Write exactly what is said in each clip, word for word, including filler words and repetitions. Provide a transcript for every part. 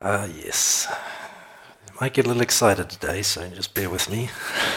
Ah, yes. I might get a little excited today, so just bear with me.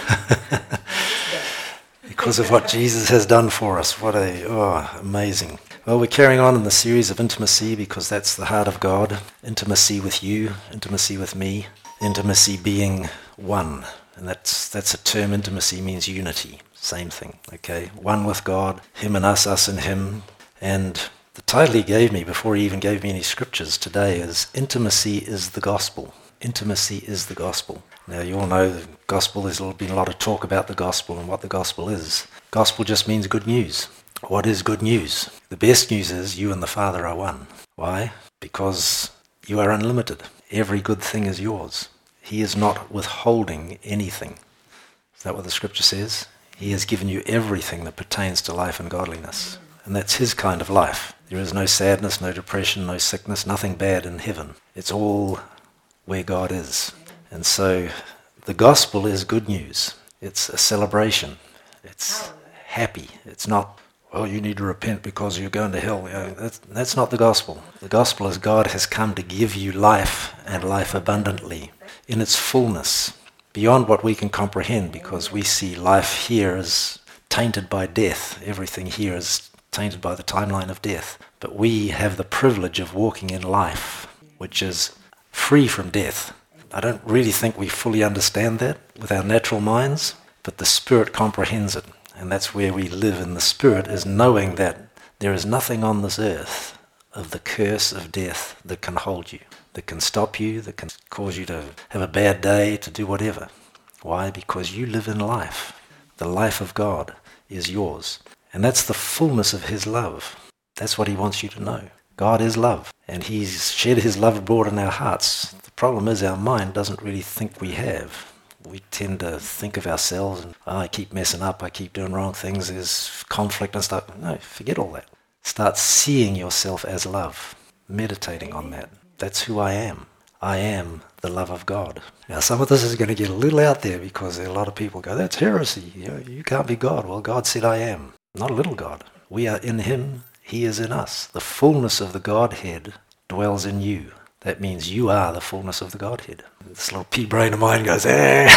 Because of what Jesus has done for us. What a, oh, amazing. Well, we're carrying on in the series of intimacy because that's the heart of God. Intimacy with you, intimacy with me, intimacy being one. And that's that's a term. Intimacy means unity. Same thing, okay? One with God, him and us, us and him. And the title he gave me before he even gave me any scriptures today is Intimacy is the Gospel. Intimacy is the gospel. Now you all know the gospel, there's been a lot of talk about the gospel and what the gospel is. Gospel just means good news. What is good news? The best news is you and the Father are one. Why? Because you are unlimited. Every good thing is yours. He is not withholding anything. Is that what the scripture says? He has given you everything that pertains to life and godliness. And that's his kind of life. There is no sadness, no depression, no sickness, nothing bad in heaven. It's all where God is. And so the gospel is good news. It's a celebration. It's happy. It's not, well, you need to repent because you're going to hell. You know, that's, that's not the gospel. The gospel is God has come to give you life and life abundantly in its fullness, beyond what we can comprehend, because we see life here as tainted by death. Everything here is tainted by the timeline of death. But we have the privilege of walking in life, which is free from death. I don't really think we fully understand that with our natural minds, but the Spirit comprehends it. And that's where we live in the Spirit, is knowing that there is nothing on this earth of the curse of death that can hold you, that can stop you, that can cause you to have a bad day, to do whatever. Why? Because you live in life. The life of God is yours. And that's the fullness of his love. That's what he wants you to know. God is love, and he's shed his love abroad in our hearts. The problem is our mind doesn't really think we have. We tend to think of ourselves, and oh, I keep messing up, I keep doing wrong things, there's conflict and stuff. No, forget all that. Start seeing yourself as love, meditating on that. That's who I am. I am the love of God. Now, some of this is going to get a little out there because a lot of people go, that's heresy. You know, you can't be God. Well, God said I am. Not a little God. We are in him. He is in us. The fullness of the Godhead dwells in you. That means you are the fullness of the Godhead. This little pea brain of mine goes, eh.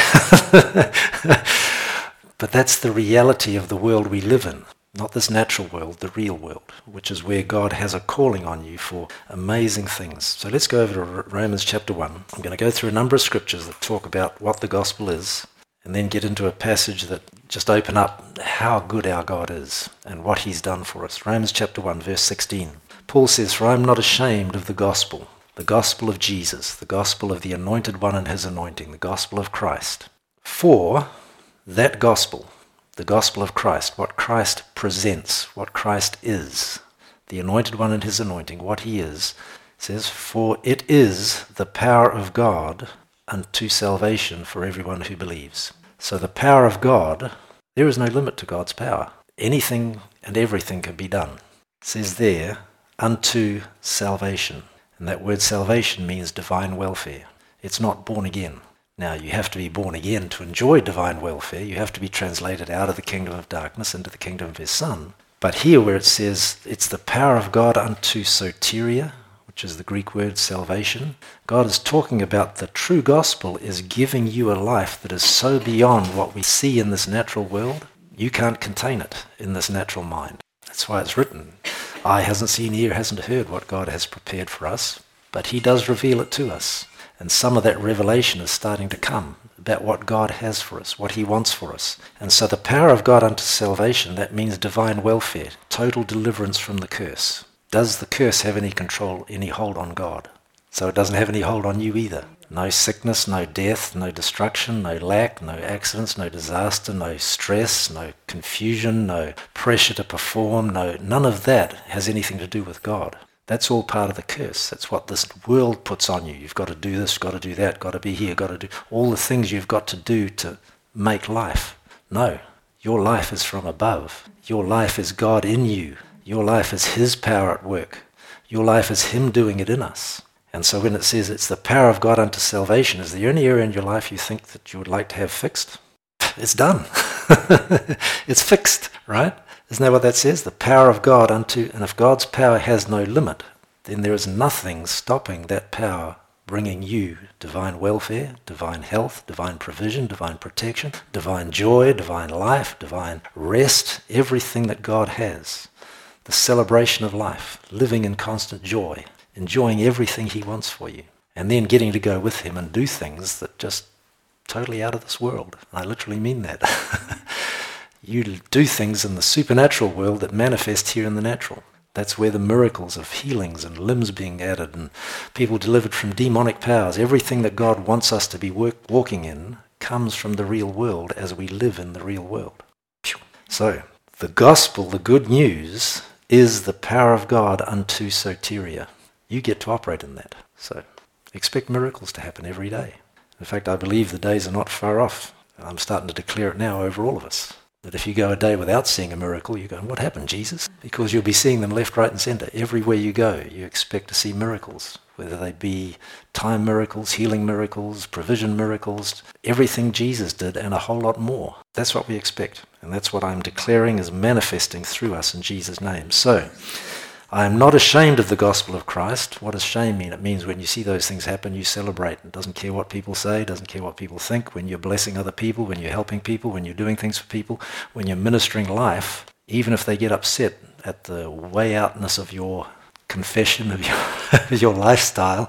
But that's the reality of the world we live in. Not this natural world, the real world, which is where God has a calling on you for amazing things. So let's go over to Romans chapter one. I'm going to go through a number of scriptures that talk about what the gospel is, and then get into a passage that just open up how good our God is and what he's done for us. Romans chapter one, verse sixteen. Paul says, for I am not ashamed of the gospel, the gospel of Jesus, the gospel of the anointed one and his anointing, the gospel of Christ. For that gospel, the gospel of Christ, what Christ presents, what Christ is, the anointed one and his anointing, what he is, says, for it is the power of God unto salvation for everyone who believes. So the power of God, there is no limit to God's power. Anything and everything can be done. It says there, unto salvation. And that word salvation means divine welfare. It's not born again. Now, you have to be born again to enjoy divine welfare. You have to be translated out of the kingdom of darkness into the kingdom of his Son. But here where it says it's the power of God unto soteria, which is the Greek word salvation, God is talking about the true gospel is giving you a life that is so beyond what we see in this natural world, you can't contain it in this natural mind. That's why it's written, eye hasn't seen, ear hasn't heard what God has prepared for us, but he does reveal it to us. And some of that revelation is starting to come about what God has for us, what he wants for us. And so the power of God unto salvation, that means divine welfare, total deliverance from the curse. Does the curse have any control, any hold on God? So it doesn't have any hold on you either. No sickness, no death, no destruction, no lack, no accidents, no disaster, no stress, no confusion, no pressure to perform, no, none of that has anything to do with God. That's all part of the curse. That's what this world puts on you. You've got to do this, got to do that, got to be here, got to do all the things you've got to do to make life. No, your life is from above. Your life is God in you. Your life is his power at work. Your life is him doing it in us. And so when it says it's the power of God unto salvation, is there any area in your life you think that you would like to have fixed? It's done. It's fixed, right? Isn't that what that says? The power of God unto, and if God's power has no limit, then there is nothing stopping that power bringing you divine welfare, divine health, divine provision, divine protection, divine joy, divine life, divine rest, everything that God has. The celebration of life, living in constant joy, enjoying everything he wants for you, and then getting to go with him and do things that just totally out of this world. I literally mean that. You do things in the supernatural world that manifest here in the natural. That's where the miracles of healings and limbs being added and people delivered from demonic powers, everything that God wants us to be work, walking in comes from the real world as we live in the real world. So, the gospel, the good news, is the power of God unto soteria. You get to operate in that. So, expect miracles to happen every day. In fact, I believe the days are not far off. I'm starting to declare it now over all of us. That if you go a day without seeing a miracle, you're going, what happened, Jesus? Because you'll be seeing them left, right, and centre. Everywhere you go, you expect to see miracles, whether they be time miracles, healing miracles, provision miracles, everything Jesus did and a whole lot more. That's what we expect. And that's what I'm declaring is manifesting through us in Jesus' name. So, I am not ashamed of the gospel of Christ. What does shame mean? It means when you see those things happen, you celebrate. It doesn't care what people say, doesn't care what people think. When you're blessing other people, when you're helping people, when you're doing things for people, when you're ministering life, even if they get upset at the way outness of your confession, of your, your lifestyle,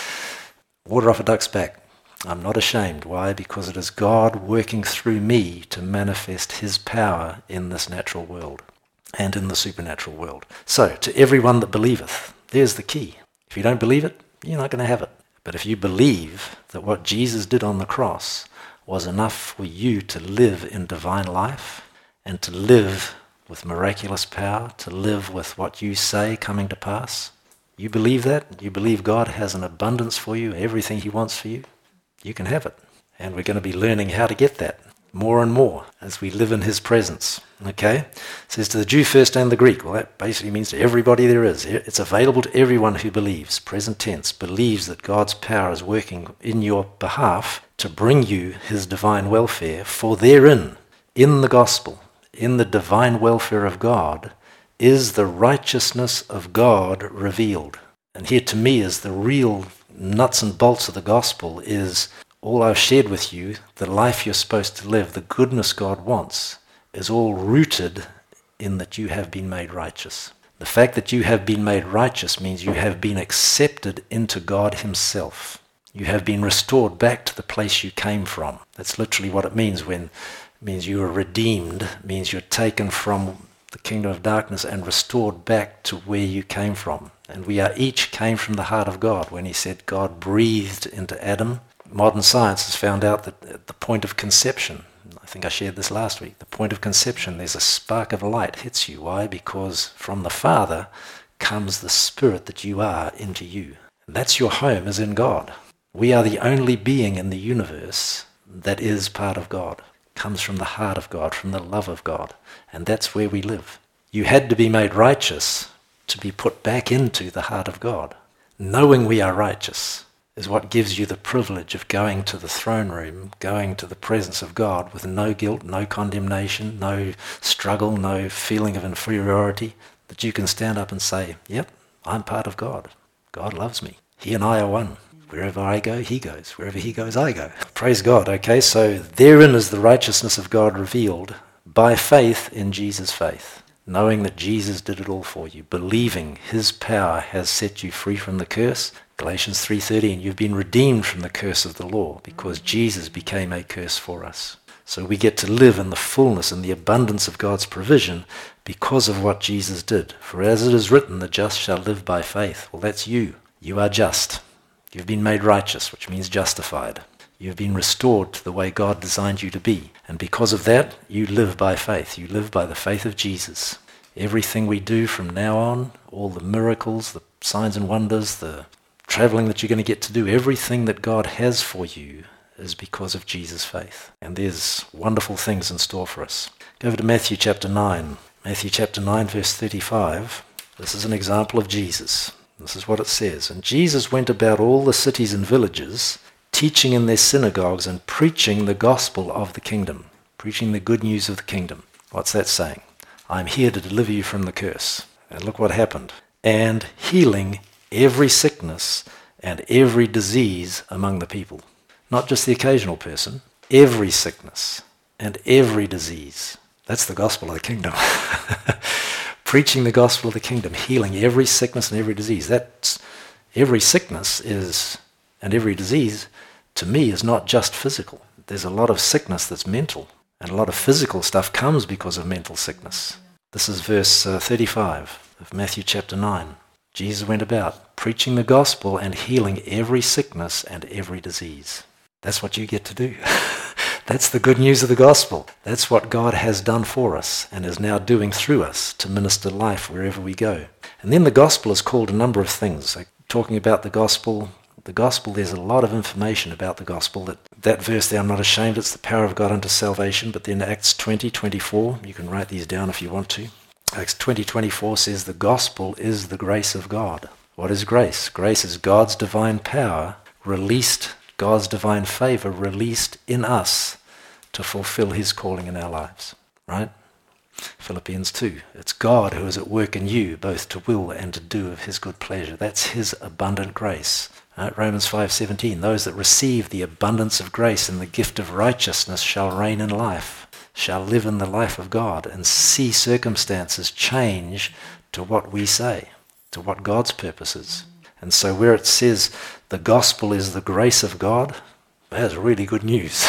water off a duck's back. I'm not ashamed. Why? Because it is God working through me to manifest his power in this natural world and in the supernatural world. So, to everyone that believeth, there's the key. If you don't believe it, you're not going to have it. But if you believe that what Jesus did on the cross was enough for you to live in divine life and to live with miraculous power, to live with what you say coming to pass, you believe that? You believe God has an abundance for you, everything he wants for you? You can have it. And we're going to be learning how to get that more and more as we live in his presence. Okay? It says to the Jew first and the Greek. Well, that basically means to everybody there is. It's available to everyone who believes, present tense, believes that God's power is working in your behalf to bring you his divine welfare, for therein, in the gospel, in the divine welfare of God, is the righteousness of God revealed. And here to me is the real nuts and bolts of the gospel is all I've shared with you, the life you're supposed to live, the goodness God wants, is all rooted in that you have been made righteous. The fact that you have been made righteous means you have been accepted into God himself. You have been restored back to the place you came from. That's literally what it means when it means you are redeemed, it means you're taken from the kingdom of darkness and restored back to where you came from. And we are each came from the heart of God. When he said God breathed into Adam, modern science has found out that at the point of conception, I think I shared this last week, the point of conception, there's a spark of light hits you. Why? Because from the Father comes the Spirit that you are into you. And that's your home, is in God. We are the only being in the universe that is part of God. Comes from the heart of God, from the love of God. And that's where we live. You had to be made righteous to be put back into the heart of God. Knowing we are righteous is what gives you the privilege of going to the throne room, going to the presence of God with no guilt, no condemnation, no struggle, no feeling of inferiority, that you can stand up and say, yep, I'm part of God. God loves me. He and I are one. Wherever I go, he goes. Wherever he goes, I go. Praise God. Okay, so therein is the righteousness of God revealed by faith in Jesus' faith. Knowing that Jesus did it all for you, believing his power has set you free from the curse. Galatians three thirteen, you've been redeemed from the curse of the law because Jesus became a curse for us. So we get to live in the fullness and the abundance of God's provision because of what Jesus did. For as it is written, the just shall live by faith. Well, that's you. You are just. You've been made righteous, which means justified. You've been restored to the way God designed you to be. And because of that, you live by faith. You live by the faith of Jesus. Everything we do from now on, all the miracles, the signs and wonders, the traveling that you're going to get to do, everything that God has for you is because of Jesus' faith. And there's wonderful things in store for us. Go over to Matthew chapter nine. Matthew chapter nine, verse thirty-five. This is an example of Jesus. This is what it says. And Jesus went about all the cities and villages, teaching in their synagogues and preaching the gospel of the kingdom. Preaching the good news of the kingdom. What's that saying? I'm here to deliver you from the curse. And look what happened. And healing every sickness and every disease among the people. Not just the occasional person, every sickness and every disease. That's the gospel of the kingdom. Preaching the gospel of the kingdom, healing every sickness and every disease. That's, every sickness is, and every disease, to me, is not just physical. There's a lot of sickness that's mental, and a lot of physical stuff comes because of mental sickness. This is verse uh, thirty-five of Matthew chapter nine. Jesus went about preaching the gospel and healing every sickness and every disease. That's what you get to do. That's the good news of the gospel. That's what God has done for us and is now doing through us to minister life wherever we go. And then the gospel is called a number of things. Like talking about the gospel, the gospel, there's a lot of information about the gospel. That, that verse there, I'm not ashamed, it's the power of God unto salvation. But then Acts twenty, twenty-four, you can write these down if you want to. Acts twenty, twenty-four says the gospel is the grace of God. What is grace? Grace is God's divine power released, God's divine favor released in us to fulfill his calling in our lives, right? Philippians two, it's God who is at work in you, both to will and to do of his good pleasure. That's his abundant grace. Right? Romans five seventeen, those that receive the abundance of grace and the gift of righteousness shall reign in life, shall live in the life of God and see circumstances change to what we say, to what God's purpose is. And so where it says the gospel is the grace of God, that's really good news.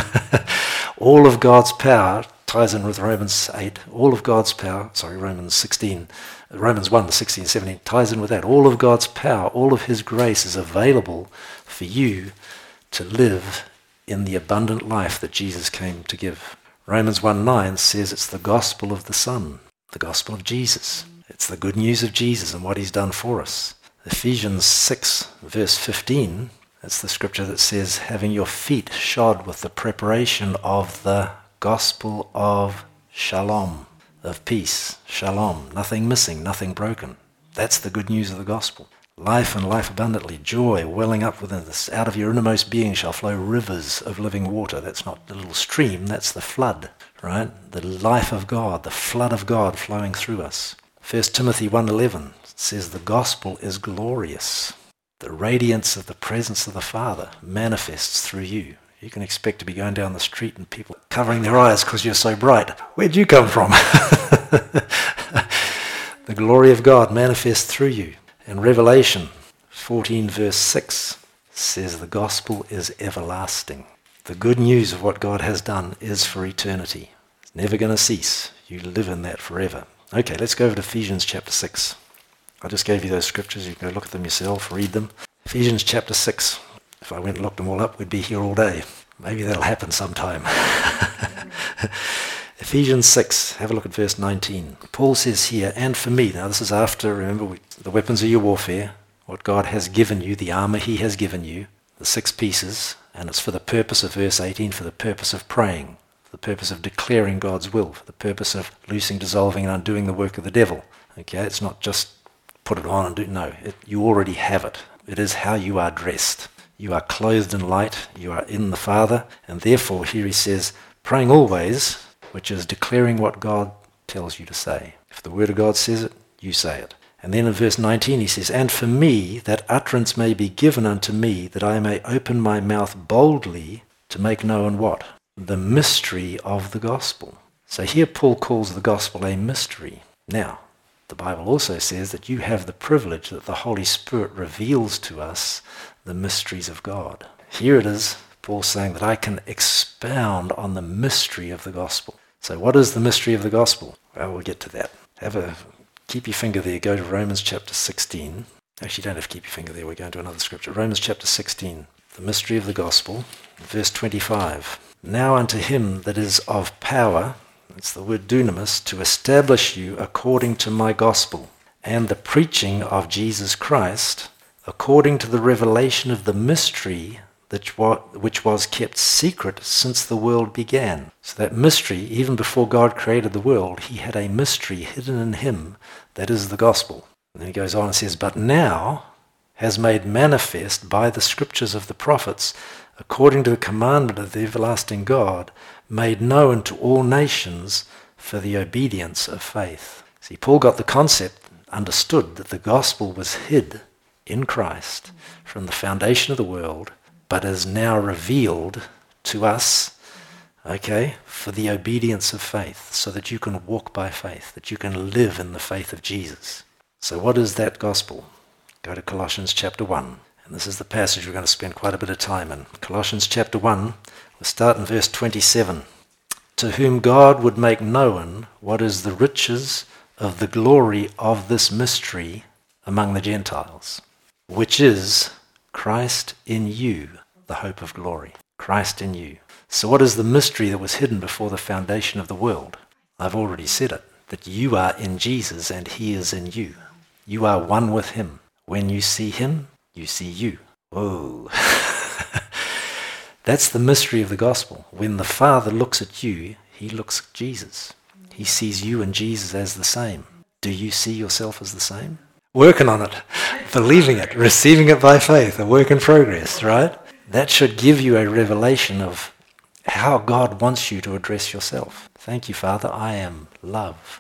All of God's power ties in with Romans eight. All of God's power, sorry, Romans sixteen, Romans one, sixteen, seventeen, ties in with that. All of God's power, all of his grace is available for you to live in the abundant life that Jesus came to give. Romans one nine says it's the gospel of the Son, the gospel of Jesus. It's the good news of Jesus and what he's done for us. Ephesians six, verse fifteen, that's the scripture that says, having your feet shod with the preparation of the gospel of shalom, of peace, shalom, nothing missing, nothing broken. That's the good news of the gospel. Life and life abundantly, joy welling up within us. Out of your innermost being shall flow rivers of living water. That's not the little stream, that's the flood, right? The life of God, the flood of God flowing through us. First Timothy one eleven says the gospel is glorious. The radiance of the presence of the Father manifests through you. You can expect to be going down the street and people covering their eyes because you're so bright. Where'd you come from? The glory of God manifests through you. And Revelation fourteen verse six says the gospel is everlasting. The good news of what God has done is for eternity. It's never going to cease. You live in that forever. Okay, let's go over to Ephesians chapter six. I just gave you those scriptures. You can go look at them yourself, read them. Ephesians chapter six. If I went and looked them all up, we'd be here all day. Maybe that'll happen sometime. Ephesians six, have a look at verse nineteen. Paul says here, and for me, now this is after, remember, we, the weapons of your warfare, what God has given you, the armor he has given you, the six pieces, and it's for the purpose of verse eighteen, for the purpose of praying, for the purpose of declaring God's will, for the purpose of loosing, dissolving, and undoing the work of the devil. Okay, it's not just put it on and do, no, it, you already have it. It is how you are dressed. You are clothed in light, you are in the Father, and therefore here he says, praying always, which is declaring what God tells you to say. If the word of God says it, you say it. And then in verse nineteen he says, and for me that utterance may be given unto me, that I may open my mouth boldly to make known what? The mystery of the gospel. So here Paul calls the gospel a mystery. Now, the Bible also says that you have the privilege that the Holy Spirit reveals to us the mysteries of God. Here it is, Paul saying that I can expound on the mystery of the gospel. So what is the mystery of the gospel? Well, we'll get to that. Have a keep your finger there. Go to Romans chapter sixteen. Actually, you don't have to keep your finger there. We're going to another scripture. Romans chapter sixteen. The mystery of the gospel. Verse twenty-five. Now unto him that is of power, that's the word dunamis, to establish you according to my gospel, and the preaching of Jesus Christ, according to the revelation of the mystery which was kept secret since the world began. So that mystery, even before God created the world, he had a mystery hidden in him, that is the gospel. And then he goes on and says, but now has made manifest by the scriptures of the prophets, according to the commandment of the everlasting God, made known to all nations for the obedience of faith. See, Paul got the concept, understood that the gospel was hid in Christ from the foundation of the world, but is now revealed to us, okay, for the obedience of faith, so that you can walk by faith, that you can live in the faith of Jesus. So what is that gospel? Go to Colossians chapter one. And this is the passage we're going to spend quite a bit of time in. Colossians chapter one, we'll start in verse twenty-seven. To whom God would make known what is the riches of the glory of this mystery among the Gentiles, which is Christ in you, the hope of glory. Christ in you. So what is the mystery that was hidden before the foundation of the world? I've already said it, that you are in Jesus and he is in you. You are one with him. When you see him, you see you. Whoa. That's the mystery of the gospel. When the Father looks at you, he looks at Jesus. He sees you and Jesus as the same. Do you see yourself as the same? Working on it, believing it, receiving it by faith, a work in progress, right? That should give you a revelation of how God wants you to address yourself. Thank you, Father, I am love.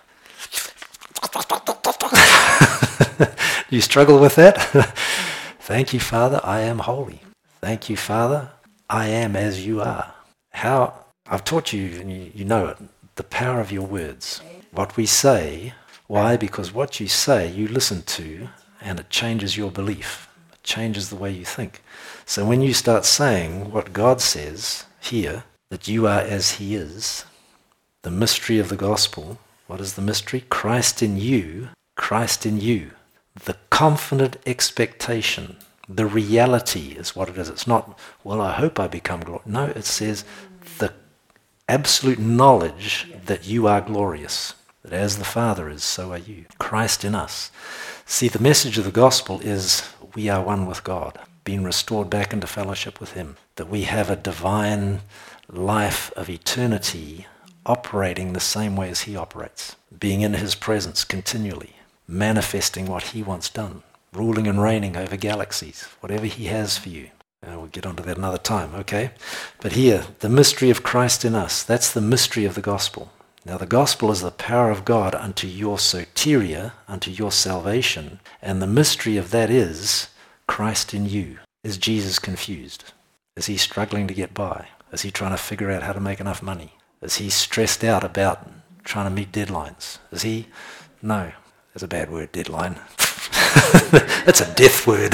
Do you struggle with that? Thank you, Father, I am holy. Thank you, Father, I am as you are. How, I've taught you, and you, you know it, the power of your words. What we say, why? Because what you say, you listen to, and it changes your belief. It changes the way you think. So when you start saying what God says here, that you are as he is, the mystery of the gospel, what is the mystery? Christ in you, Christ in you. The confident expectation, the reality is what it is. It's not, well, I hope I become glorious. No, it says the absolute knowledge that you are glorious, that as the Father is, so are you. Christ in us. See, the message of the gospel is we are one with God, being restored back into fellowship with him, that we have a divine life of eternity operating the same way as he operates, being in his presence continually, manifesting what he wants done, ruling and reigning over galaxies, whatever he has for you. Uh, we'll get onto that another time, okay? But here, the mystery of Christ in us, that's the mystery of the gospel. Now the gospel is the power of God unto your soteria, unto your salvation, and the mystery of that is Christ in you. Is Jesus confused? Is he struggling to get by? Is he trying to figure out how to make enough money? Is he stressed out about trying to meet deadlines? Is he? No. That's a bad word, deadline. That's a death word.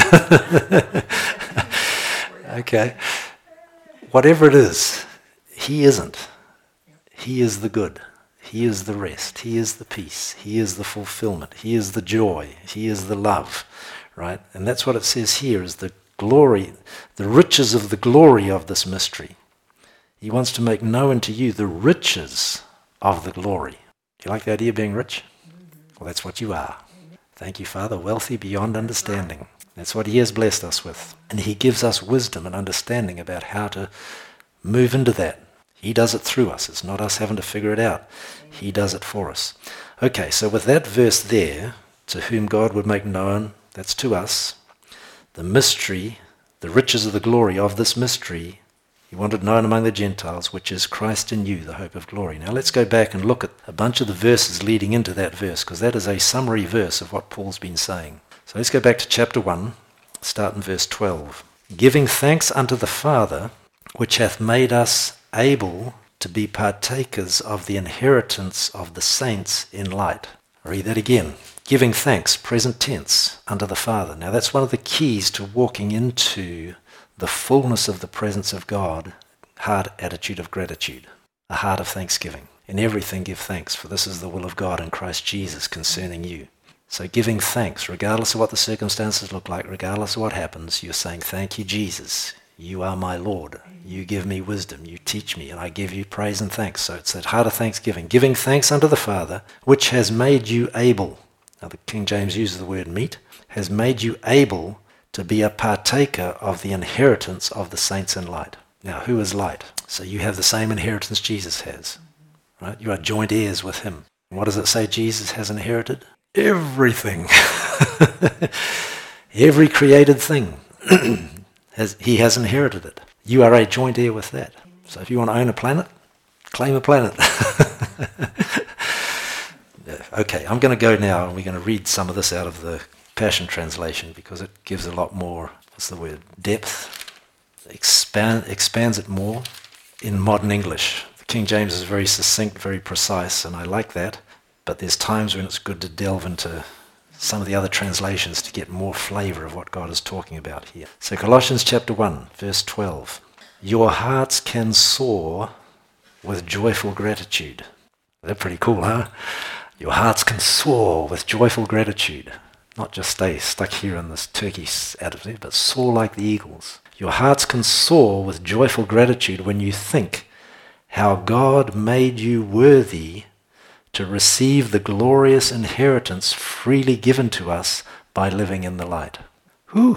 Okay. Whatever it is, he isn't. He is the good. He is the rest. He is the peace. He is the fulfillment. He is the joy. He is the love. Right? And that's what it says here, is the glory, the riches of the glory of this mystery. He wants to make known to you the riches of the glory. Do you like the idea of being rich? Well, that's what you are. Thank you, Father, wealthy beyond understanding. That's what he has blessed us with. And he gives us wisdom and understanding about how to move into that. He does it through us. It's not us having to figure it out. He does it for us. Okay, so with that verse there, to whom God would make known, that's to us, the mystery, the riches of the glory of this mystery, he wanted known among the Gentiles, which is Christ in you, the hope of glory. Now let's go back and look at a bunch of the verses leading into that verse, because that is a summary verse of what Paul's been saying. So let's go back to chapter one, start in verse twelve. Giving thanks unto the Father, which hath made us able to be partakers of the inheritance of the saints in light. I'll read that again. Giving thanks, present tense, unto the Father. Now that's one of the keys to walking into the fullness of the presence of God, heart attitude of gratitude, a heart of thanksgiving. In everything give thanks, for this is the will of God in Christ Jesus concerning you. So giving thanks, regardless of what the circumstances look like, regardless of what happens, you're saying, thank you, Jesus. You are my Lord. You give me wisdom. You teach me, and I give you praise and thanks. So it's that heart of thanksgiving. Giving thanks unto the Father, which has made you able. Now the King James uses the word meet. Has made you able to be a partaker of the inheritance of the saints in light. Now, who is light? So you have the same inheritance Jesus has, right? You are joint heirs with him. And what does it say Jesus has inherited? Everything. Every created thing. has, he has inherited it. You are a joint heir with that. So if you want to own a planet, claim a planet. Okay, I'm going to go now and we're going to read some of this out of the Passion Translation because it gives a lot more, what's the word, depth, expand, expands it more. In modern English, the King James is very succinct, very precise, and I like that, but there's times when it's good to delve into some of the other translations to get more flavor of what God is talking about here. So Colossians chapter one, verse twelve. Your hearts can soar with joyful gratitude. That's pretty cool, huh? Your hearts can soar with joyful gratitude. Not just stay stuck here in this turkey attitude, but soar like the eagles. Your hearts can soar with joyful gratitude when you think how God made you worthy to receive the glorious inheritance freely given to us by living in the light. Whew.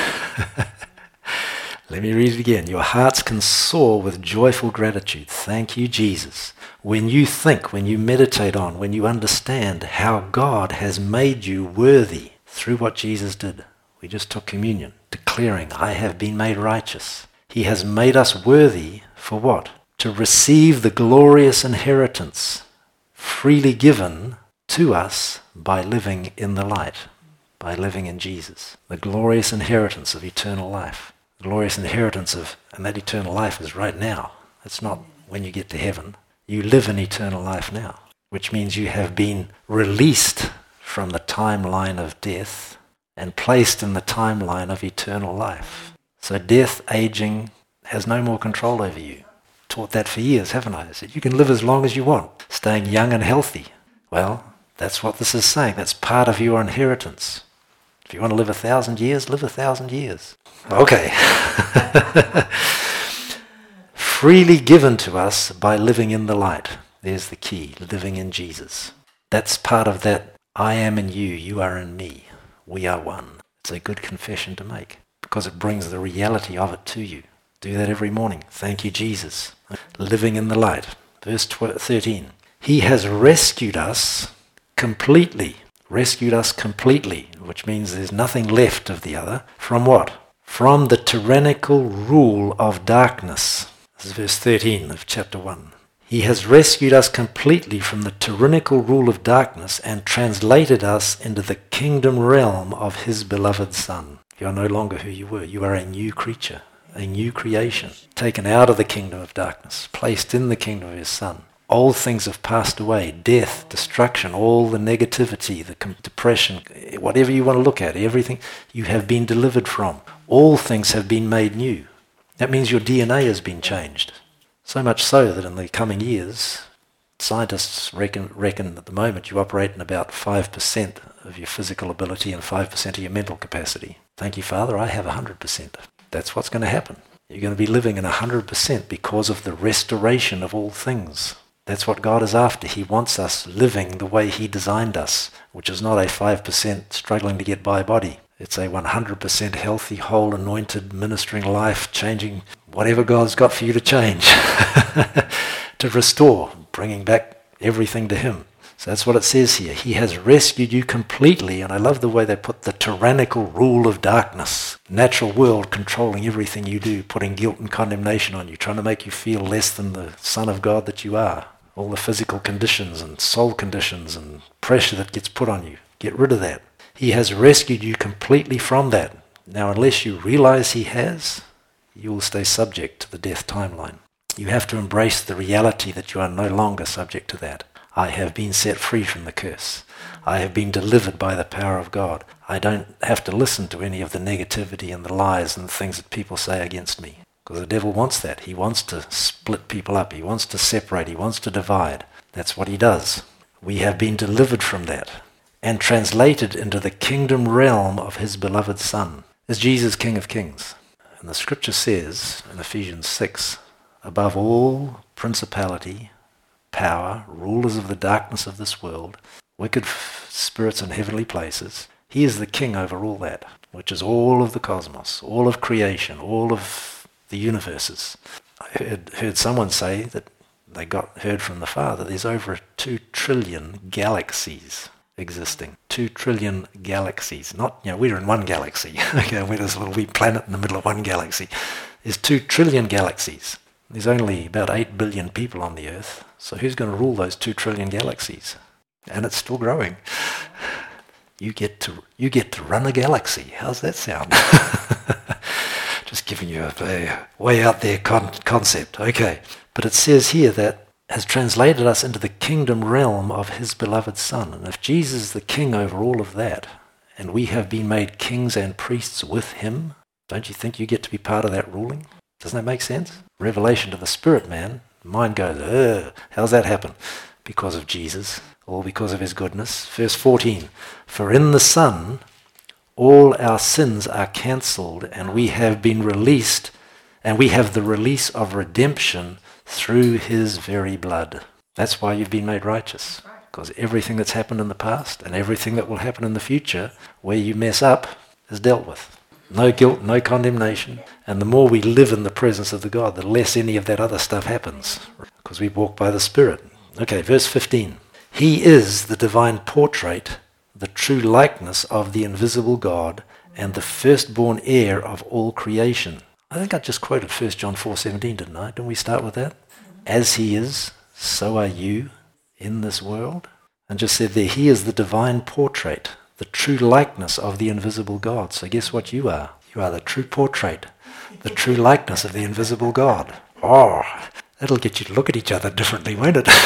Let me read it again. Your hearts can soar with joyful gratitude. Thank you, Jesus. When you think, when you meditate on, when you understand how God has made you worthy through what Jesus did. We just took communion, declaring, I have been made righteous. He has made us worthy for what? To receive the glorious inheritance freely given to us by living in the light, by living in Jesus. The glorious inheritance of eternal life. The glorious inheritance of, and that eternal life is right now. It's not when you get to heaven. You live in eternal life now, which means you have been released from the timeline of death and placed in the timeline of eternal life. So death, aging, has no more control over you. Taught that for years, haven't I? I said, you can live as long as you want, staying young and healthy. Well, that's what this is saying. That's part of your inheritance. If you want to live a thousand years, live a thousand years. Okay. Freely given to us by living in the light. There's the key, living in Jesus. That's part of that, I am in you, you are in me. We are one. It's a good confession to make because it brings the reality of it to you. Do that every morning. Thank you, Jesus. Living in the light. Verse thirteen. He has rescued us completely. Rescued us completely, which means there's nothing left of the other. From what? From the tyrannical rule of darkness. This is verse thirteen of chapter one. He has rescued us completely from the tyrannical rule of darkness and translated us into the kingdom realm of his beloved Son. You are no longer who you were. You are a new creature, a new creation, taken out of the kingdom of darkness, placed in the kingdom of his Son. Old things have passed away, death, destruction, all the negativity, the depression, whatever you want to look at, everything you have been delivered from. All things have been made new. That means your D N A has been changed. So much so that in the coming years, scientists reckon, reckon at the moment you operate in about five percent of your physical ability and five percent of your mental capacity. Thank you, Father, I have one hundred percent. That's what's going to happen. You're going to be living in one hundred percent because of the restoration of all things. That's what God is after. He wants us living the way he designed us, which is not a five percent struggling to get by body. It's a one hundred percent healthy, whole, anointed, ministering life, changing whatever God's got for you to change, to restore, bringing back everything to him. So that's what it says here. He has rescued you completely, and I love the way they put the tyrannical rule of darkness, natural world controlling everything you do, putting guilt and condemnation on you, trying to make you feel less than the Son of God that you are. All the physical conditions and soul conditions and pressure that gets put on you. Get rid of that. He has rescued you completely from that. Now, unless you realize he has, you will stay subject to the death timeline. You have to embrace the reality that you are no longer subject to that. I have been set free from the curse. I have been delivered by the power of God. I don't have to listen to any of the negativity and the lies and the things that people say against me. Because the devil wants that. He wants to split people up. He wants to separate. He wants to divide. That's what he does. We have been delivered from that and translated into the kingdom realm of his beloved Son. Is Jesus King of Kings? And the scripture says in Ephesians six, above all principality, power, rulers of the darkness of this world, wicked f- spirits in heavenly places, he is the king over all that, which is all of the cosmos, all of creation, all of the universes. I heard, heard someone say that they got heard from the Father, there's over two trillion galaxies existing. Two trillion galaxies. Not, you know, we're in one galaxy. Okay, we're this little wee planet in the middle of one galaxy. There's two trillion galaxies. There's only about eight billion people on the earth. So who's going to rule those two trillion galaxies? And it's still growing. You get to you get to run a galaxy. How's that sound? Just giving you a, a way out there con- concept. Okay. But it says here that has translated us into the kingdom realm of his beloved Son. And if Jesus is the king over all of that, and we have been made kings and priests with him, don't you think you get to be part of that ruling? Doesn't that make sense? Revelation to the spirit man, mind goes, ugh, how's that happen? Because of Jesus, all because of his goodness. Verse fourteen, for in the Son all our sins are cancelled, and we have been released, and we have the release of redemption through his very blood. That's why you've been made righteous. Because everything that's happened in the past and everything that will happen in the future, where you mess up, is dealt with. No guilt, no condemnation. And the more we live in the presence of the God, the less any of that other stuff happens. Because we walk by the Spirit. Okay, verse fifteen. He is the divine portrait, the true likeness of the invisible God, and the firstborn heir of all creation. I think I just quoted First John four seventeen, didn't I? Didn't we start with that? As he is, so are you in this world. And just said there, he is the divine portrait, the true likeness of the invisible God. So guess what you are? You are the true portrait, the true likeness of the invisible God. Oh, that'll get you to look at each other differently, won't it?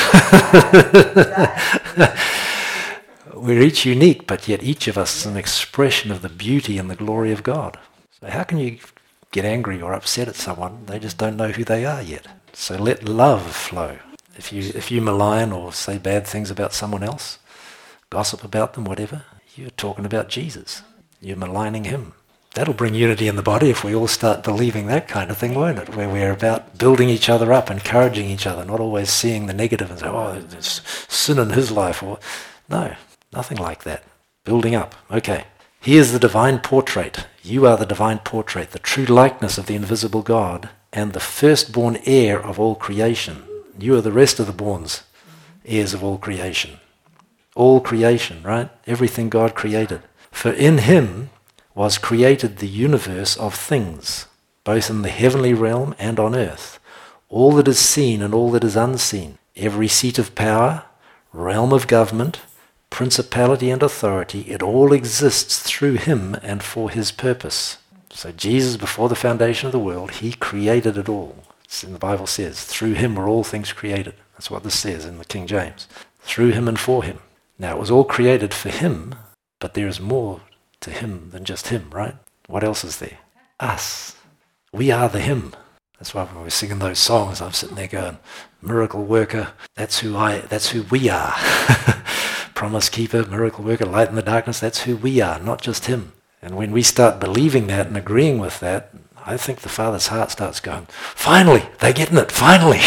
We're each unique, but yet each of us is an expression of the beauty and the glory of God. So how can you get angry or upset at someone? They just don't know who they are yet. So let love flow. If you if you malign or say bad things about someone else, gossip about them, whatever, you're talking about Jesus. You're maligning him. That'll bring unity in the body if we all start believing that kind of thing, won't it? Where we're about building each other up, encouraging each other, not always seeing the negative and say, oh, there's sin in his life. Or no, nothing like that. Building up. Okay. He is the divine portrait. You are the divine portrait, the true likeness of the invisible God, and the firstborn heir of all creation. You are the rest of the borns, heirs of all creation. All creation, right? Everything God created. For in him was created the universe of things, both in the heavenly realm and on earth, all that is seen and all that is unseen, every seat of power, realm of government, principality and authority, it all exists through him and for his purpose. So Jesus, before the foundation of the world, he created it all. It's in the Bible says, through him were all things created. That's what this says in the King James. Through him and for him. Now, it was all created for him, but there is more to him than just him, right? What else is there? Us. We are the him. That's why when we're singing those songs, I'm sitting there going, miracle worker, that's who I, that's who we are. Promise keeper, miracle worker, light in the darkness, that's who we are, not just him. And when we start believing that and agreeing with that, I think the Father's heart starts going, finally, they're getting it, finally.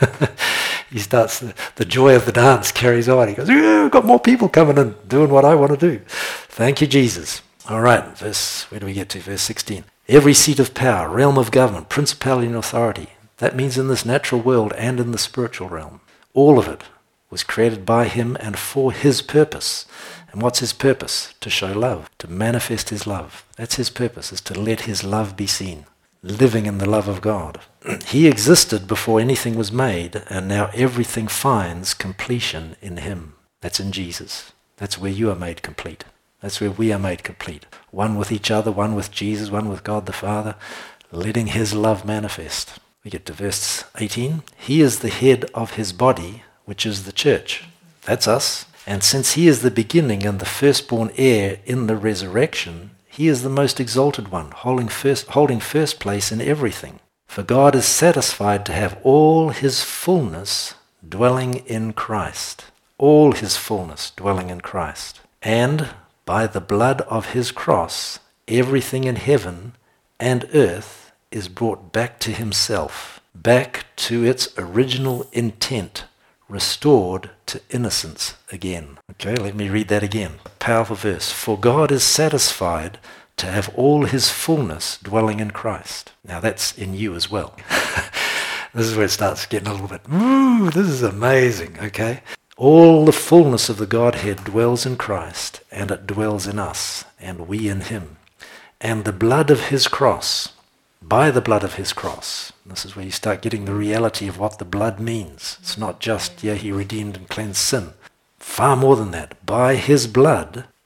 He starts, the, the joy of the dance carries on. He goes, yeah, I've got more people coming in doing what I want to do. Thank you, Jesus. All right, verse, where do we get to? Verse sixteen. Every seat of power, realm of government, principality and authority. That means in this natural world and in the spiritual realm. All of it was created by him and for his purpose. And what's his purpose? To show love, to manifest his love. That's his purpose, is to let his love be seen. Living in the love of God. He existed before anything was made, and now everything finds completion in him. That's in Jesus. That's where you are made complete. That's where we are made complete. One with each other, one with Jesus, one with God the Father, letting his love manifest. We get to verse eighteen. He is the head of his body, which is the church. That's us. And since he is the beginning and the firstborn heir in the resurrection, he is the most exalted one, holding first, holding first place in everything. For God is satisfied to have all his fullness dwelling in Christ. All his fullness dwelling in Christ. And by the blood of his cross, everything in heaven and earth is brought back to himself, back to its original intent, restored to innocence again. Okay, let me read that again. Powerful verse. For God is satisfied to have all his fullness dwelling in Christ. Now that's in you as well. This is where it starts getting a little bit, ooh, this is amazing, okay? All the fullness of the Godhead dwells in Christ, and it dwells in us, and we in him. And the blood of his cross, by the blood of his cross, this is where you start getting the reality of what the blood means. It's not just, yeah, he redeemed and cleansed sin. Far more than that. By his blood,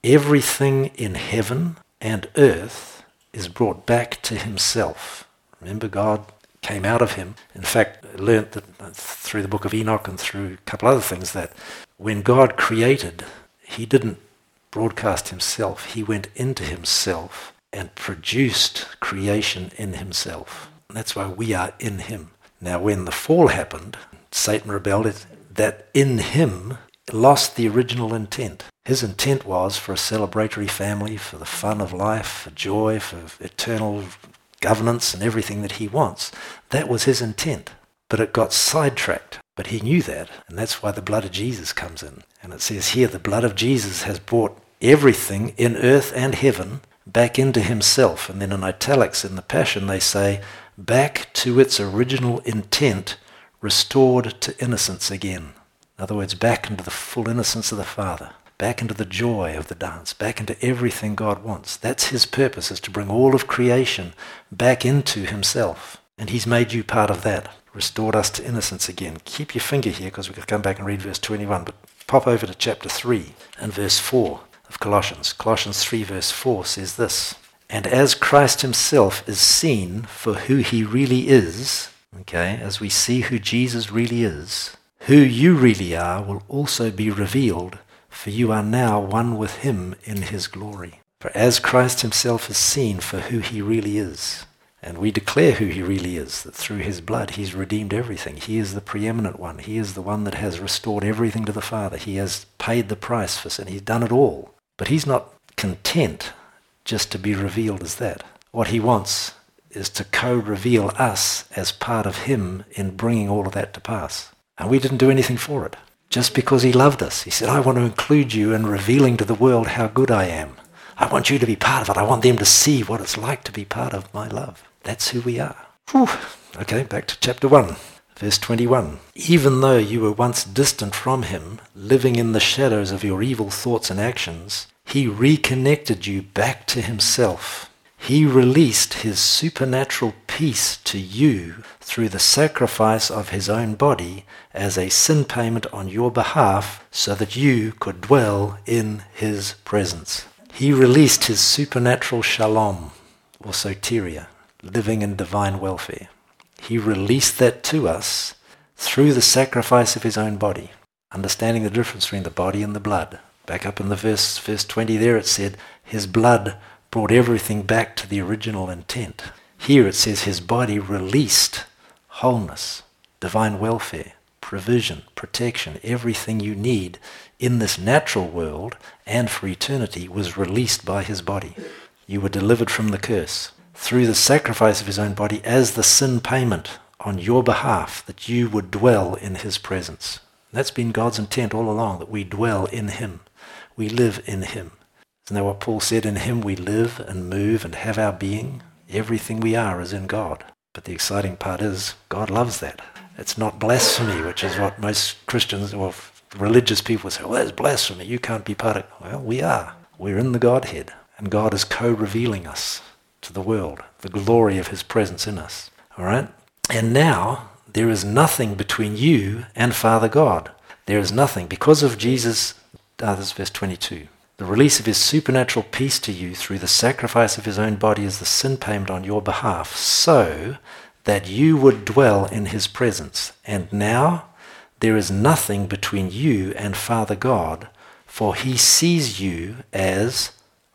everything in heaven and earth is brought back to himself. Remember, God came out of him. In fact, I learned that through the book of Enoch and through a couple other things that when God created, he didn't broadcast himself. He went into himself and produced creation in himself. And that's why we are in him. Now, when the fall happened, Satan rebelled, it, that in him lost the original intent. His intent was for a celebratory family, for the fun of life, for joy, for eternal governance and everything that he wants. That was his intent. But it got sidetracked. But he knew that, and that's why the blood of Jesus comes in. And it says here, the blood of Jesus has brought everything in earth and heaven back into himself. And then in italics in the Passion they say, back to its original intent, restored to innocence again. In other words, back into the full innocence of the Father, back into the joy of the dance, back into everything God wants. That's his purpose, is to bring all of creation back into himself. And he's made you part of that, restored us to innocence again. Keep your finger here because we're going to come back and read verse twenty-one, but pop over to chapter three and verse four of Colossians. Colossians three verse four says this, and as Christ himself is seen for who he really is, okay, as we see who Jesus really is, who you really are will also be revealed, for you are now one with him in his glory. For as Christ himself is seen for who he really is, and we declare who he really is, that through his blood he's redeemed everything. He is the preeminent one. He is the one that has restored everything to the Father. He has paid the price for sin. He's done it all. But he's not content just to be revealed as that. What he wants is to co-reveal us as part of him in bringing all of that to pass. And we didn't do anything for it. Just because he loved us. He said, I want to include you in revealing to the world how good I am. I want you to be part of it. I want them to see what it's like to be part of my love. That's who we are. Whew. Okay, back to chapter one, verse twenty-one. Even though you were once distant from him, living in the shadows of your evil thoughts and actions, he reconnected you back to himself. He released his supernatural peace to you through the sacrifice of his own body as a sin payment on your behalf so that you could dwell in his presence. He released his supernatural shalom, or soteria, living in divine welfare. He released that to us through the sacrifice of his own body, understanding the difference between the body and the blood. Back up in the verse, verse twenty there it said, his blood brought everything back to the original intent. Here it says his body released wholeness, divine welfare, provision, protection, everything you need in this natural world and for eternity was released by his body. You were delivered from the curse through the sacrifice of his own body as the sin payment on your behalf, that you would dwell in his presence. That's been God's intent all along, that we dwell in him. We live in him. Isn't that what Paul said? In him we live and move and have our being. Everything we are is in God. But the exciting part is God loves that. It's not blasphemy, which is what most Christians or religious people say, well, that's blasphemy. You can't be part of it. Well, we are. We're in the Godhead. And God is co-revealing us to the world, the glory of his presence in us. All right? And now there is nothing between you and Father God. There is nothing. Because of Jesus, ah, this is verse twenty-two. The release of his supernatural peace to you through the sacrifice of his own body as the sin payment on your behalf, so that you would dwell in his presence. And now there is nothing between you and Father God, for he sees you as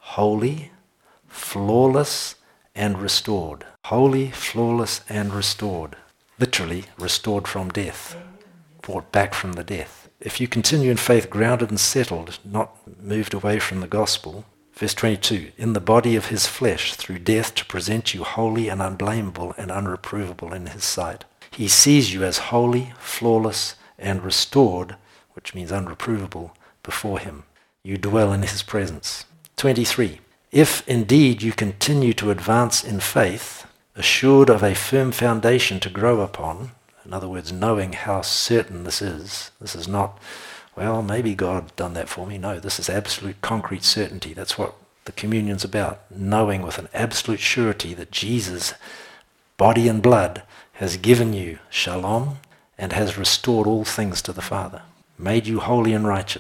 holy, flawless, and restored. Holy, flawless, and restored. Literally restored from death, brought back from the death. If you continue in faith, grounded and settled, not moved away from the gospel, verse twenty-two, in the body of his flesh, through death to present you holy and unblameable and unreprovable in his sight. He sees you as holy, flawless, and restored, which means unreprovable, before him. You dwell in his presence. twenty-three, if indeed you continue to advance in faith, assured of a firm foundation to grow upon, in other words, knowing how certain this is. This is not, well, maybe God done that for me. No, this is absolute concrete certainty. That's what the communion's about. Knowing with an absolute surety that Jesus, body and blood, has given you shalom and has restored all things to the Father. Made you holy and righteous.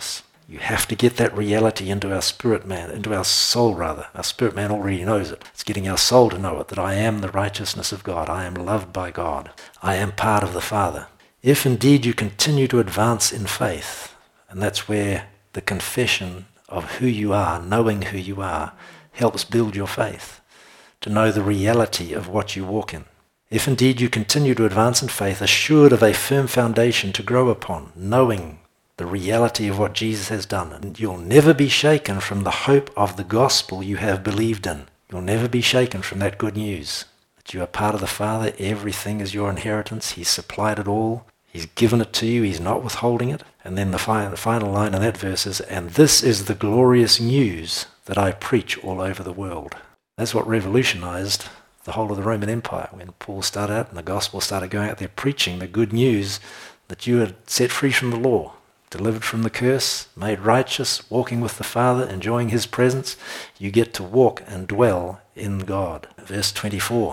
You have to get that reality into our spirit man, into our soul rather. Our spirit man already knows it. It's getting our soul to know it, that I am the righteousness of God. I am loved by God. I am part of the Father. If indeed you continue to advance in faith, and that's where the confession of who you are, knowing who you are, helps build your faith, to know the reality of what you walk in. If indeed you continue to advance in faith, assured of a firm foundation to grow upon, knowing the reality of what Jesus has done, and you'll never be shaken from the hope of the gospel you have believed in. You'll never be shaken from that good news, that you are part of the Father, everything is your inheritance, He's supplied it all, He's given it to you, He's not withholding it. And then the, fi- the final line in that verse is, and this is the glorious news that I preach all over the world. That's what revolutionized the whole of the Roman Empire, when Paul started out and the gospel started going out there preaching the good news that you are set free from the law, delivered from the curse, made righteous, walking with the Father, enjoying His presence. You get to walk and dwell in God. Verse twenty-four,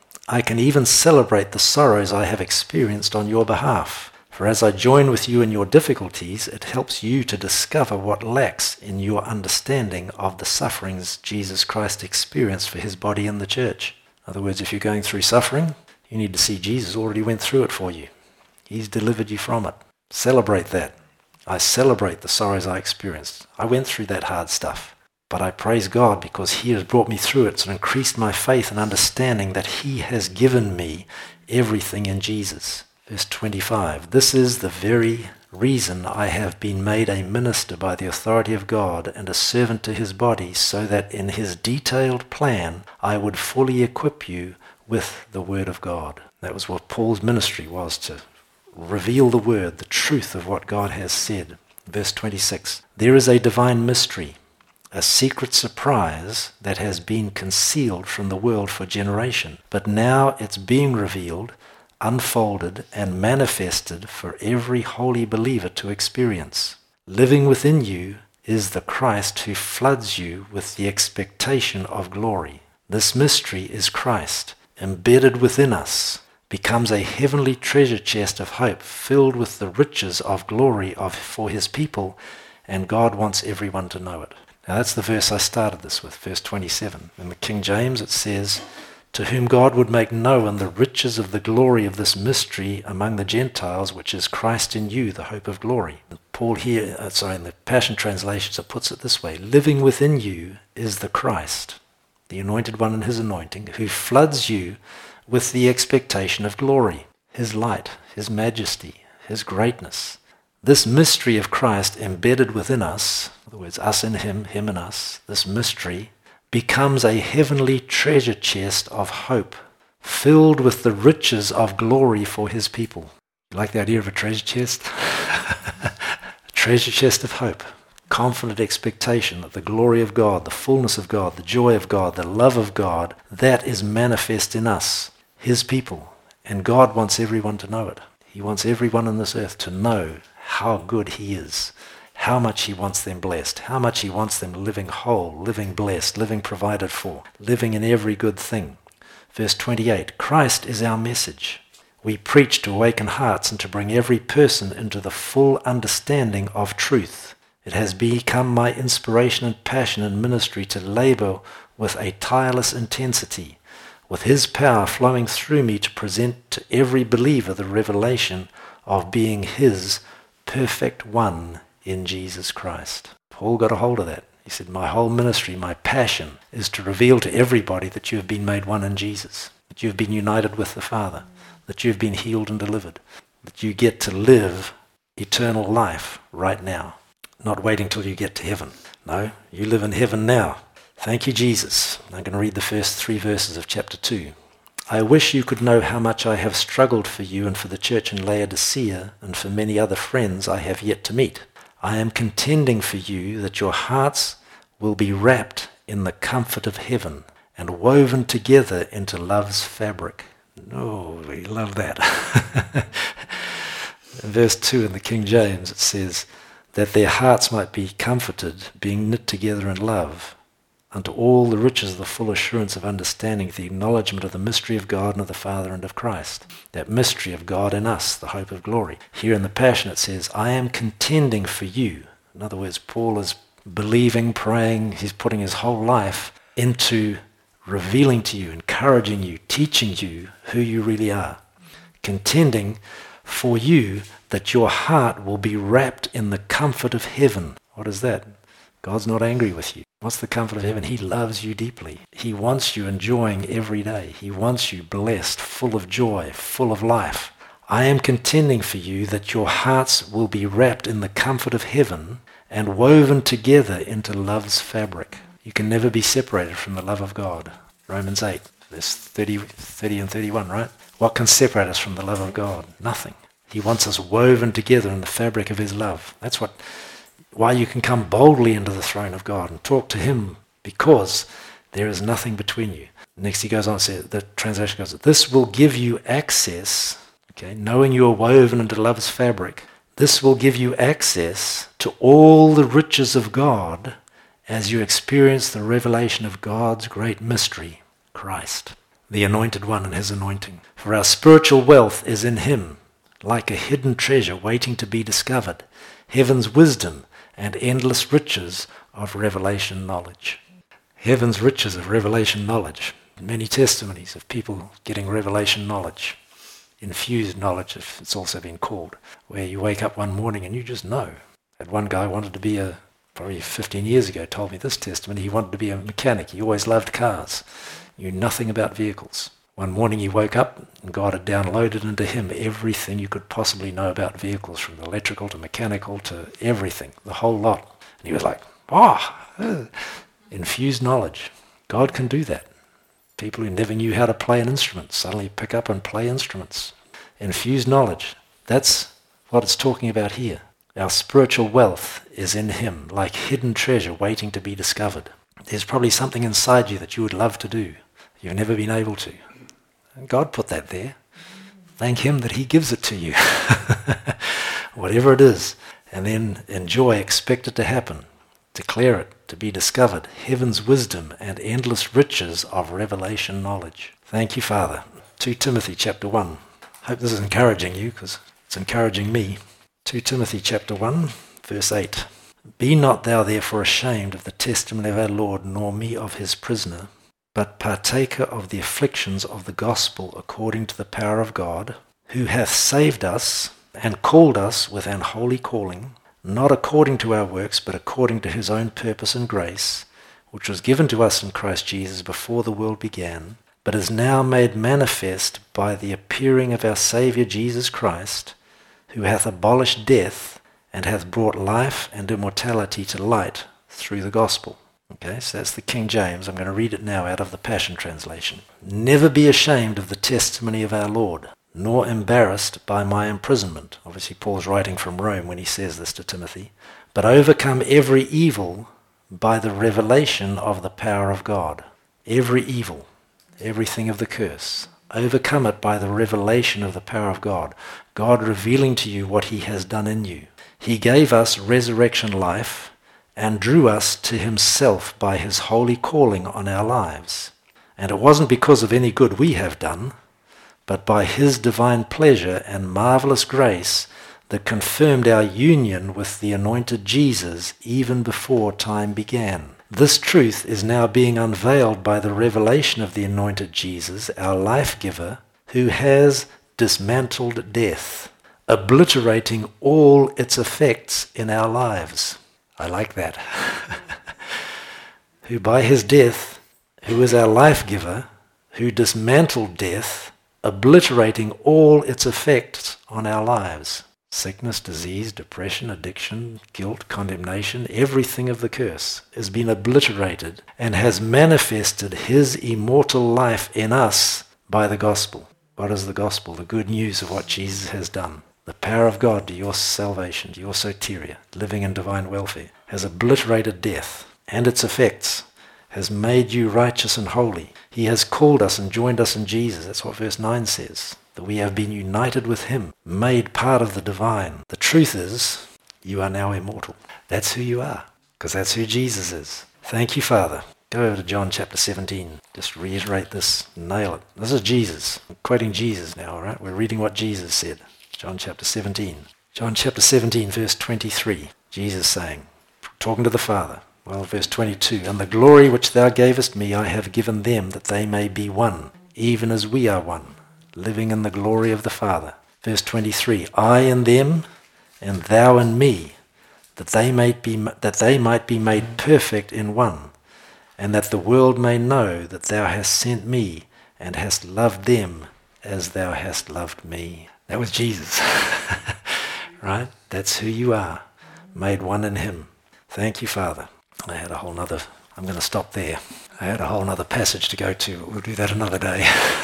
I can even celebrate the sorrows I have experienced on your behalf. For as I join with you in your difficulties, it helps you to discover what lacks in your understanding of the sufferings Jesus Christ experienced for His body in the church. In other words, if you're going through suffering, you need to see Jesus already went through it for you. He's delivered you from it. Celebrate that. I celebrate the sorrows I experienced. I went through that hard stuff. But I praise God because He has brought me through it and increased my faith and understanding that He has given me everything in Jesus. Verse twenty-five, this is the very reason I have been made a minister by the authority of God and a servant to His body, so that in His detailed plan I would fully equip you with the Word of God. That was what Paul's ministry was, to reveal the Word, the truth of what God has said. Verse twenty-six, there is a divine mystery, a secret surprise that has been concealed from the world for generation, but now it's being revealed, unfolded and manifested for every holy believer to experience. Living within you is the Christ who floods you with the expectation of glory. This mystery is Christ, embedded within us, becomes a heavenly treasure chest of hope filled with the riches of glory of for His people, and God wants everyone to know it. Now that's the verse I started this with, verse twenty-seven. In the King James it says, to whom God would make known the riches of the glory of this mystery among the Gentiles, which is Christ in you, the hope of glory. Paul here, uh, sorry, in the Passion Translations, it puts it this way, living within you is the Christ, the anointed one in His anointing, who floods you with the expectation of glory, His light, His majesty, His greatness. This mystery of Christ embedded within us, in other words, us in Him, Him in us, this mystery becomes a heavenly treasure chest of hope, filled with the riches of glory for His people. You like the idea of a treasure chest? A treasure chest of hope, confident expectation that the glory of God, the fullness of God, the joy of God, the love of God, that is manifest in us, His people. And God wants everyone to know it. He wants everyone on this earth to know how good He is, how much He wants them blessed, how much He wants them living whole, living blessed, living provided for, living in every good thing. Verse twenty-eight, Christ is our message. We preach to awaken hearts and to bring every person into the full understanding of truth. It has become my inspiration and passion in ministry to labor with a tireless intensity, with His power flowing through me to present to every believer the revelation of being His perfect one in Jesus Christ. Paul got a hold of that. He said, my whole ministry, my passion, is to reveal to everybody that you have been made one in Jesus, that you have been united with the Father, that you have been healed and delivered, that you get to live eternal life right now, not waiting till you get to heaven. No, you live in heaven now. Thank you, Jesus. I'm going to read the first three verses of chapter two. I wish you could know how much I have struggled for you and for the church in Laodicea and for many other friends I have yet to meet. I am contending for you that your hearts will be wrapped in the comfort of heaven and woven together into love's fabric. Oh, we love that. In verse two in the King James it says, that their hearts might be comforted, being knit together in love, unto all the riches of the full assurance of understanding, the acknowledgement of the mystery of God and of the Father and of Christ. That mystery of God in us, the hope of glory. Here in the Passion it says, I am contending for you In other words, Paul is believing, praying, he's putting his whole life into revealing to you, encouraging you, teaching you who you really are, contending for you that your heart will be wrapped in the comfort of heaven. What is that? God's not angry with you. What's the comfort of heaven? He loves you deeply. He wants you enjoying every day. He wants you blessed, full of joy, full of life. I am contending for you that your hearts will be wrapped in the comfort of heaven and woven together into love's fabric. You can never be separated from the love of God. Romans eight, verse thirty, thirty and thirty-one, right? What can separate us from the love of God? Nothing. He wants us woven together in the fabric of his love. That's what, why you can come boldly into the throne of God and talk to him, because there is nothing between you. Next he goes on to say, the translation goes, this will give you access, okay, knowing you are woven into love's fabric, this will give you access to all the riches of God as you experience the revelation of God's great mystery, Christ, the Anointed One and his anointing. For our spiritual wealth is in him, like a hidden treasure waiting to be discovered, heaven's wisdom and endless riches of revelation knowledge. Heaven's riches of revelation knowledge. Many testimonies of people getting revelation knowledge, infused knowledge, if it's also been called, where you wake up one morning and you just know. And one guy wanted to be a, probably fifteen years ago, told me this testimony, he wanted to be a mechanic. He always loved cars, knew nothing about vehicles. One morning he woke up and God had downloaded into him everything you could possibly know about vehicles, from electrical to mechanical to everything, the whole lot. And he was like, oh, uh, infused knowledge. God can do that. People who never knew how to play an instrument suddenly pick up and play instruments. Infused knowledge. That's what it's talking about here. Our spiritual wealth is in him, like hidden treasure waiting to be discovered. There's probably something inside you that you would love to do. You've never been able to. And God put that there. Thank him that he gives it to you. Whatever it is. And then enjoy, expect it to happen. Declare it to be discovered. Heaven's wisdom and endless riches of revelation knowledge. Thank you, Father. Second Timothy chapter one. Hope this is encouraging you, because it's encouraging me. Second Timothy chapter one, verse eight. Be not thou therefore ashamed of the testimony of our Lord, nor me of his prisoner, but partaker of the afflictions of the gospel according to the power of God, who hath saved us and called us with an holy calling, not according to our works, but according to his own purpose and grace, which was given to us in Christ Jesus before the world began, but is now made manifest by the appearing of our Saviour Jesus Christ, who hath abolished death and hath brought life and immortality to light through the gospel. Okay, so that's the King James. I'm going to read it now out of the Passion Translation. Never be ashamed of the testimony of our Lord, nor embarrassed by my imprisonment. Obviously, Paul's writing from Rome when he says this to Timothy. But overcome every evil by the revelation of the power of God. Every evil, everything of the curse. Overcome it by the revelation of the power of God. God revealing to you what he has done in you. He gave us resurrection life and drew us to himself by his holy calling on our lives. And it wasn't because of any good we have done, but by his divine pleasure and marvelous grace that confirmed our union with the anointed Jesus even before time began. This truth is now being unveiled by the revelation of the anointed Jesus, our life-giver, who has dismantled death, obliterating all its effects in our lives. I like that. Who by his death, who is our life-giver, who dismantled death, obliterating all its effects on our lives. Sickness, disease, depression, addiction, guilt, condemnation, everything of the curse has been obliterated and has manifested his immortal life in us by the gospel. What is the gospel? The good news of what Jesus has done. The power of God to your salvation, to your soteria, living in divine welfare, has obliterated death and its effects, has made you righteous and holy. He has called us and joined us in Jesus. That's what verse nine says. That we have been united with him, made part of the divine. The truth is, you are now immortal. That's who you are, because that's who Jesus is. Thank you, Father. Go over to John chapter seventeen. Just reiterate this, nail it. This is Jesus. I'm quoting Jesus now, all right? We're reading what Jesus said. John chapter seventeen. John chapter seventeen, verse twenty-three. Jesus saying, talking to the Father. Well, verse twenty-two, and the glory which thou gavest me I have given them, that they may be one, even as we are one, living in the glory of the Father. Verse twenty-three, I in them, and thou in me, that they might be that they might be made perfect in one, and that the world may know that thou hast sent me, and hast loved them as thou hast loved me. That was Jesus. Right? That's who you are, made one in him. Thank you, Father. I had a whole nother, I'm going to stop there. I had a whole nother passage to go to. We'll do that another day.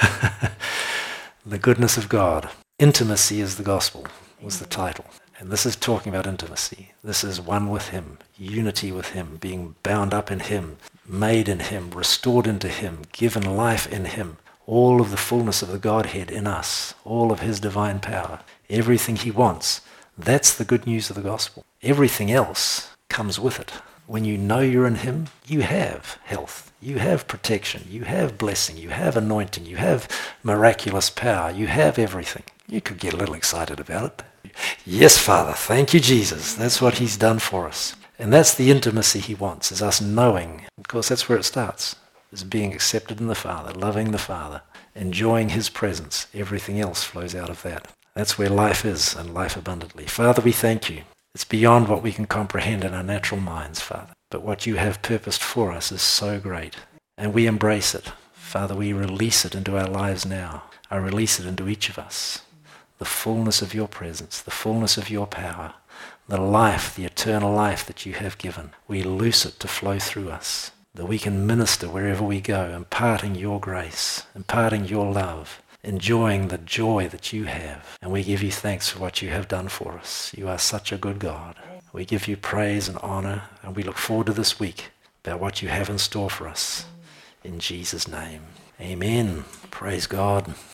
The goodness of God. Intimacy is the gospel, was the title. And this is talking about intimacy. This is one with him, unity with him, being bound up in him, made in him, restored into him, given life in him. All of the fullness of the Godhead in us, all of his divine power, everything he wants. That's the good news of the gospel. Everything else comes with it. When you know you're in him, you have health, you have protection, you have blessing, you have anointing, you have miraculous power, you have everything. You could get a little excited about it. Yes, Father, thank you, Jesus. That's what he's done for us. And that's the intimacy he wants, is us knowing. Of course, that's where it starts, is being accepted in the Father, loving the Father, enjoying his presence. Everything else flows out of that. That's where life is, and life abundantly. Father, we thank you. It's beyond what we can comprehend in our natural minds, Father. But what you have purposed for us is so great. And we embrace it. Father, we release it into our lives now. I release it into each of us. The fullness of your presence, the fullness of your power, the life, the eternal life that you have given. We loose it to flow through us, that we can minister wherever we go, imparting your grace, imparting your love, enjoying the joy that you have. And we give you thanks for what you have done for us. You are such a good God. We give you praise and honor, and we look forward to this week about what you have in store for us. In Jesus' name, amen. Praise God.